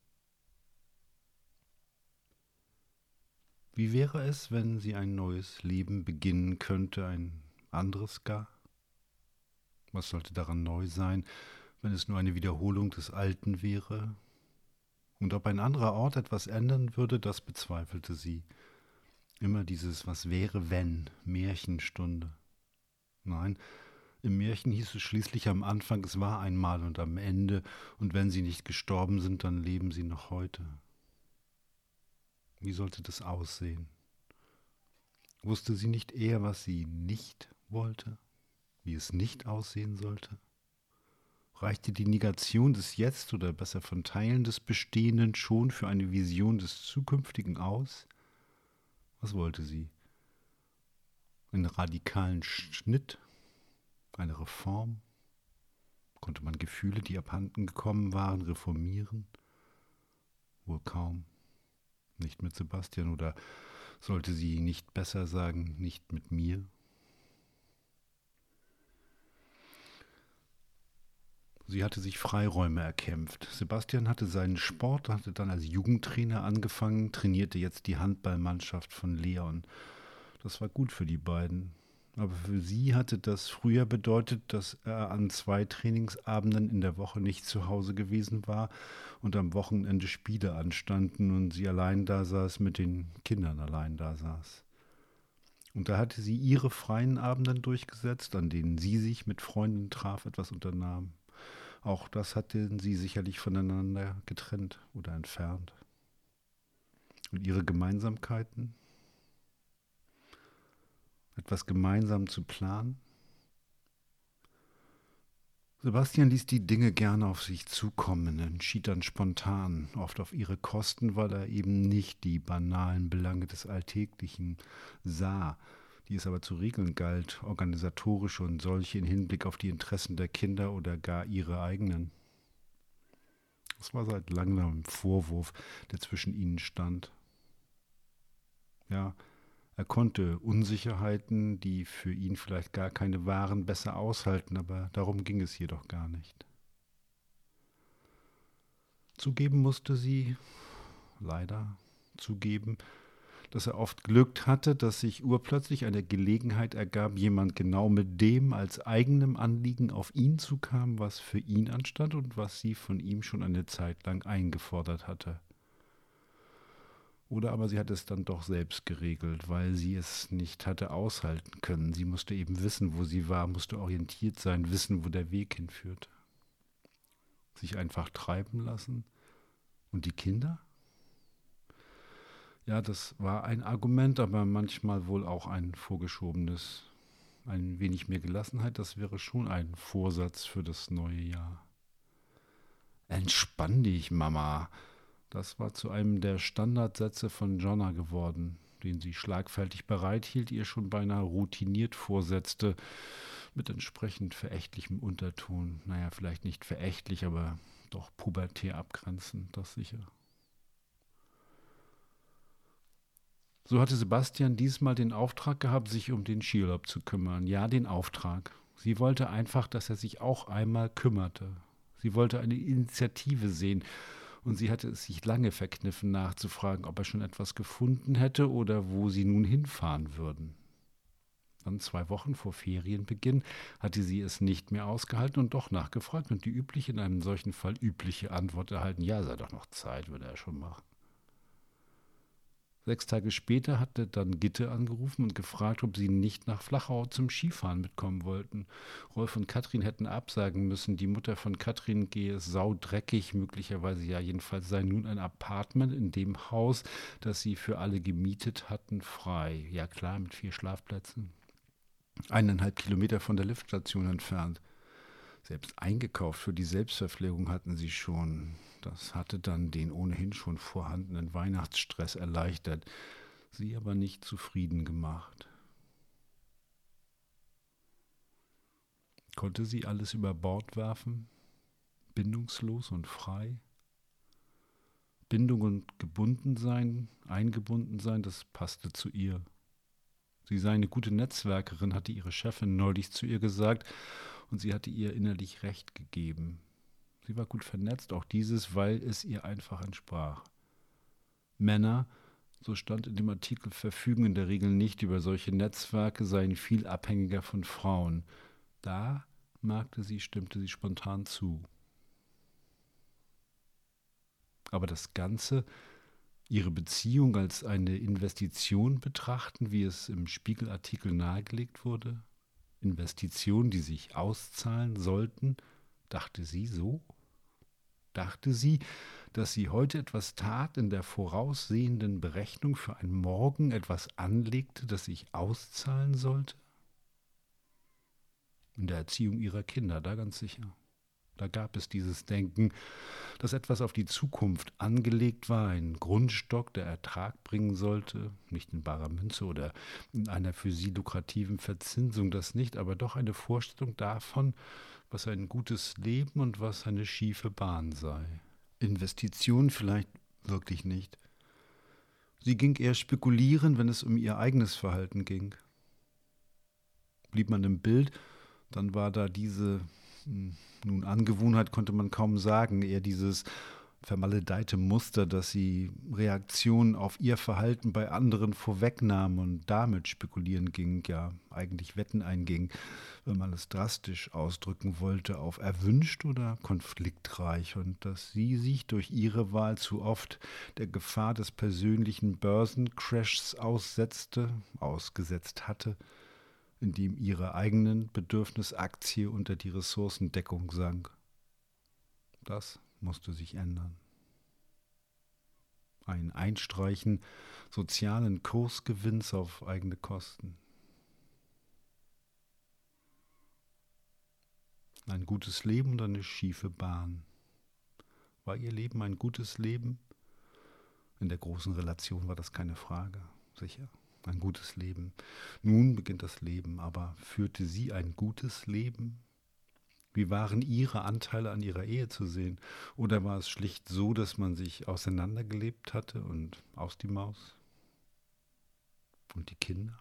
Wie wäre es, wenn sie ein neues Leben beginnen könnte, ein anderes gar? Was sollte daran neu sein, wenn es nur eine Wiederholung des Alten wäre? Und ob ein anderer Ort etwas ändern würde, das bezweifelte sie. Immer dieses Was wäre, wenn, Märchenstunde. Nein, im Märchen hieß es schließlich am Anfang, es war einmal und am Ende, und wenn sie nicht gestorben sind, dann leben sie noch heute. Wie sollte das aussehen? Wusste sie nicht eher, was sie nicht wollte, wie es nicht aussehen sollte? Reichte die Negation des Jetzt oder besser von Teilen des Bestehenden schon für eine Vision des Zukünftigen aus? Was wollte sie? Einen radikalen Schnitt? Eine Reform? Konnte man Gefühle, die abhanden gekommen waren, reformieren? Wohl kaum. Nicht mit Sebastian, oder sollte sie nicht besser sagen, nicht mit mir? Sie hatte sich Freiräume erkämpft. Sebastian hatte seinen Sport, hatte dann als Jugendtrainer angefangen, trainierte jetzt die Handballmannschaft von Leon. Das war gut für die beiden. Aber für sie hatte das früher bedeutet, dass er an zwei Trainingsabenden in der Woche nicht zu Hause gewesen war und am Wochenende Spiele anstanden und sie allein da saß, mit den Kindern allein da saß. Und da hatte sie ihre freien Abende durchgesetzt, an denen sie sich mit Freunden traf, etwas unternahm. Auch das hatten sie sicherlich voneinander getrennt oder entfernt. Und ihre Gemeinsamkeiten, etwas gemeinsam zu planen. Sebastian ließ die Dinge gerne auf sich zukommen, entschied dann spontan, oft auf ihre Kosten, weil er eben nicht die banalen Belange des Alltäglichen sah, die es aber zu regeln galt, organisatorische und solche in Hinblick auf die Interessen der Kinder oder gar ihre eigenen. Das war seit langem ein Vorwurf, der zwischen ihnen stand. Ja, er konnte Unsicherheiten, die für ihn vielleicht gar keine waren, besser aushalten, aber darum ging es jedoch gar nicht. Zugeben musste sie, leider zugeben, dass er oft Glück hatte, dass sich urplötzlich eine Gelegenheit ergab, jemand genau mit dem als eigenem Anliegen auf ihn zukam, was für ihn anstand und was sie von ihm schon eine Zeit lang eingefordert hatte. Oder aber sie hat es dann doch selbst geregelt, weil sie es nicht hatte aushalten können. Sie musste eben wissen, wo sie war, musste orientiert sein, wissen, wo der Weg hinführt. Sich einfach treiben lassen. Und die Kinder? Ja, das war ein Argument, aber manchmal wohl auch ein vorgeschobenes. Ein wenig mehr Gelassenheit, das wäre schon ein Vorsatz für das neue Jahr. Entspann dich, Mama. Das war zu einem der Standardsätze von Jonna geworden, den sie schlagfertig bereithielt, ihr schon beinahe routiniert vorsetzte, mit entsprechend verächtlichem Unterton. Naja, vielleicht nicht verächtlich, aber doch pubertär abgrenzend, das sicher. So hatte Sebastian diesmal den Auftrag gehabt, sich um den Skiurlaub zu kümmern. Ja, den Auftrag. Sie wollte einfach, dass er sich auch einmal kümmerte. Sie wollte eine Initiative sehen. Und sie hatte es sich lange verkniffen, nachzufragen, ob er schon etwas gefunden hätte oder wo sie nun hinfahren würden. Dann zwei Wochen vor Ferienbeginn hatte sie es nicht mehr ausgehalten und doch nachgefragt und die übliche, in einem solchen Fall übliche Antwort erhalten: Ja, sei doch noch Zeit, würde er schon machen. Sechs Tage später hatte dann Gitte angerufen und gefragt, ob sie nicht nach Flachau zum Skifahren mitkommen wollten. Rolf und Katrin hätten absagen müssen. Die Mutter von Katrin gehe es saudreckig, möglicherweise ja jedenfalls sei nun ein Apartment in dem Haus, das sie für alle gemietet hatten, frei. Ja klar, mit vier Schlafplätzen. Eineinhalb Kilometer von der Liftstation entfernt. Selbst eingekauft für die Selbstverpflegung hatten sie schon. Das hatte dann den ohnehin schon vorhandenen Weihnachtsstress erleichtert, sie aber nicht zufrieden gemacht. Konnte sie alles über Bord werfen? Bindungslos und frei? Bindung und gebunden sein, eingebunden sein, das passte zu ihr. Sie sei eine gute Netzwerkerin, hatte ihre Chefin neulich zu ihr gesagt, und sie hatte ihr innerlich recht gegeben. Sie war gut vernetzt, auch dieses, weil es ihr einfach entsprach. Männer, so stand in dem Artikel, verfügen in der Regel nicht über solche Netzwerke, seien viel abhängiger von Frauen. Da magte sie, stimmte sie spontan zu. Aber das Ganze, ihre Beziehung als eine Investition betrachten, wie es im Spiegelartikel nahegelegt wurde, Investitionen, die sich auszahlen sollten, dachte sie so? Dachte sie, dass sie heute etwas tat, in der voraussehenden Berechnung für ein Morgen etwas anlegte, das sich auszahlen sollte? In der Erziehung ihrer Kinder, da ganz sicher. Da gab es dieses Denken, dass etwas auf die Zukunft angelegt war, ein Grundstock, der Ertrag bringen sollte, nicht in barer Münze oder in einer für sie lukrativen Verzinsung, das nicht, aber doch eine Vorstellung davon, was ein gutes Leben und was eine schiefe Bahn sei. Investition vielleicht wirklich nicht. Sie ging eher spekulieren, wenn es um ihr eigenes Verhalten ging. Blieb man im Bild, dann war da diese, nun Angewohnheit konnte man kaum sagen, eher dieses, vermaledeite Muster, dass sie Reaktionen auf ihr Verhalten bei anderen vorwegnahm und damit spekulieren ging, ja eigentlich Wetten einging, wenn man es drastisch ausdrücken wollte, auf erwünscht oder konfliktreich und dass sie sich durch ihre Wahl zu oft der Gefahr des persönlichen Börsencrashs aussetzte, ausgesetzt hatte, indem ihre eigenen Bedürfnisaktie unter die Ressourcendeckung sank. Das musste sich ändern. Ein Einstreichen sozialen Kursgewinns auf eigene Kosten. Ein gutes Leben und eine schiefe Bahn. War ihr Leben ein gutes Leben? In der großen Relation war das keine Frage, sicher. Ein gutes Leben. Nun beginnt das Leben, aber führte sie ein gutes Leben? Wie waren ihre Anteile an ihrer Ehe zu sehen? Oder war es schlicht so, dass man sich auseinandergelebt hatte und aus die Maus? Und die Kinder?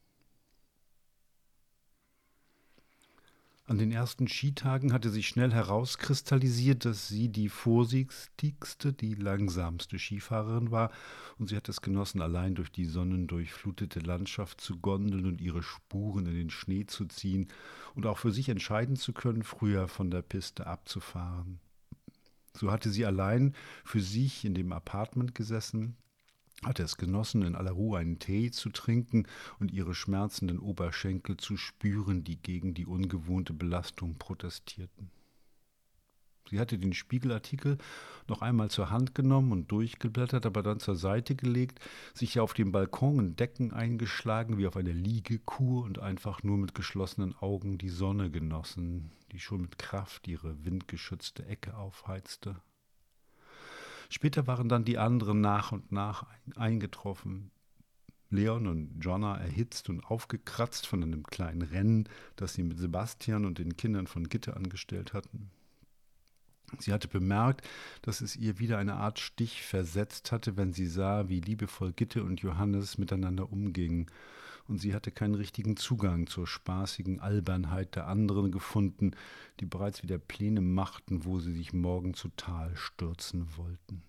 An den ersten Skitagen hatte sich schnell herauskristallisiert, dass sie die vorsichtigste, die langsamste Skifahrerin war, und sie hatte es genossen, allein durch die sonnendurchflutete Landschaft zu gondeln und ihre Spuren in den Schnee zu ziehen und auch für sich entscheiden zu können, früher von der Piste abzufahren. So hatte sie allein für sich in dem Apartment gesessen, hatte es genossen, in aller Ruhe einen Tee zu trinken und ihre schmerzenden Oberschenkel zu spüren, die gegen die ungewohnte Belastung protestierten. Sie hatte den Spiegelartikel noch einmal zur Hand genommen und durchgeblättert, aber dann zur Seite gelegt, sich auf dem Balkon in Decken eingeschlagen wie auf einer Liegekur und einfach nur mit geschlossenen Augen die Sonne genossen, die schon mit Kraft ihre windgeschützte Ecke aufheizte. Später waren dann die anderen nach und nach eingetroffen. Leon und Jonna erhitzt und aufgekratzt von einem kleinen Rennen, das sie mit Sebastian und den Kindern von Gitte angestellt hatten. Sie hatte bemerkt, dass es ihr wieder eine Art Stich versetzt hatte, wenn sie sah, wie liebevoll Gitte und Johannes miteinander umgingen. Und sie hatte keinen richtigen Zugang zur spaßigen Albernheit der anderen gefunden, die bereits wieder Pläne machten, wo sie sich morgen zu Tal stürzen wollten.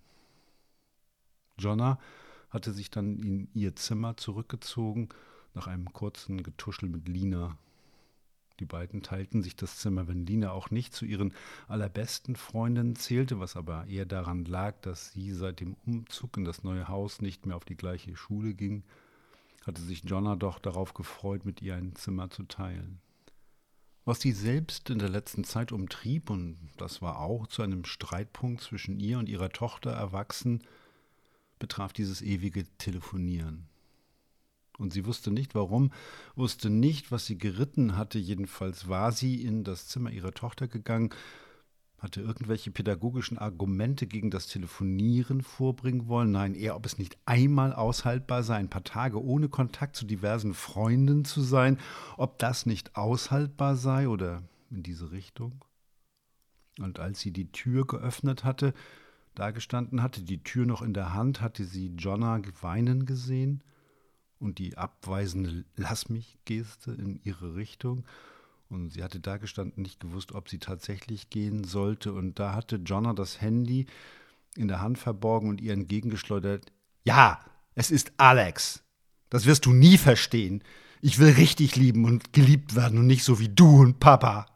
Jonna hatte sich dann in ihr Zimmer zurückgezogen, nach einem kurzen Getuschel mit Lina. Die beiden teilten sich das Zimmer, wenn Lina auch nicht zu ihren allerbesten Freundinnen zählte, was aber eher daran lag, dass sie seit dem Umzug in das neue Haus nicht mehr auf die gleiche Schule ging, hatte sich Jonna doch darauf gefreut, mit ihr ein Zimmer zu teilen. Was sie selbst in der letzten Zeit umtrieb, und das war auch zu einem Streitpunkt zwischen ihr und ihrer Tochter erwachsen, betraf dieses ewige Telefonieren. Und sie wusste nicht warum, wusste nicht, was sie geritten hatte, jedenfalls war sie in das Zimmer ihrer Tochter gegangen, hatte irgendwelche pädagogischen Argumente gegen das Telefonieren vorbringen wollen. Nein, eher, ob es nicht einmal aushaltbar sei, ein paar Tage ohne Kontakt zu diversen Freunden zu sein, ob das nicht aushaltbar sei oder in diese Richtung. Und als sie die Tür geöffnet hatte, dagestanden hatte, die Tür noch in der Hand, hatte sie Jonna weinen gesehen und die abweisende Lass-mich-Geste in ihre Richtung. Und sie hatte dagestanden, nicht gewusst, ob sie tatsächlich gehen sollte. Und da hatte Jonna das Handy in der Hand verborgen und ihr entgegengeschleudert: Ja, es ist Alex. Das wirst du nie verstehen. Ich will richtig lieben und geliebt werden und nicht so wie du und Papa.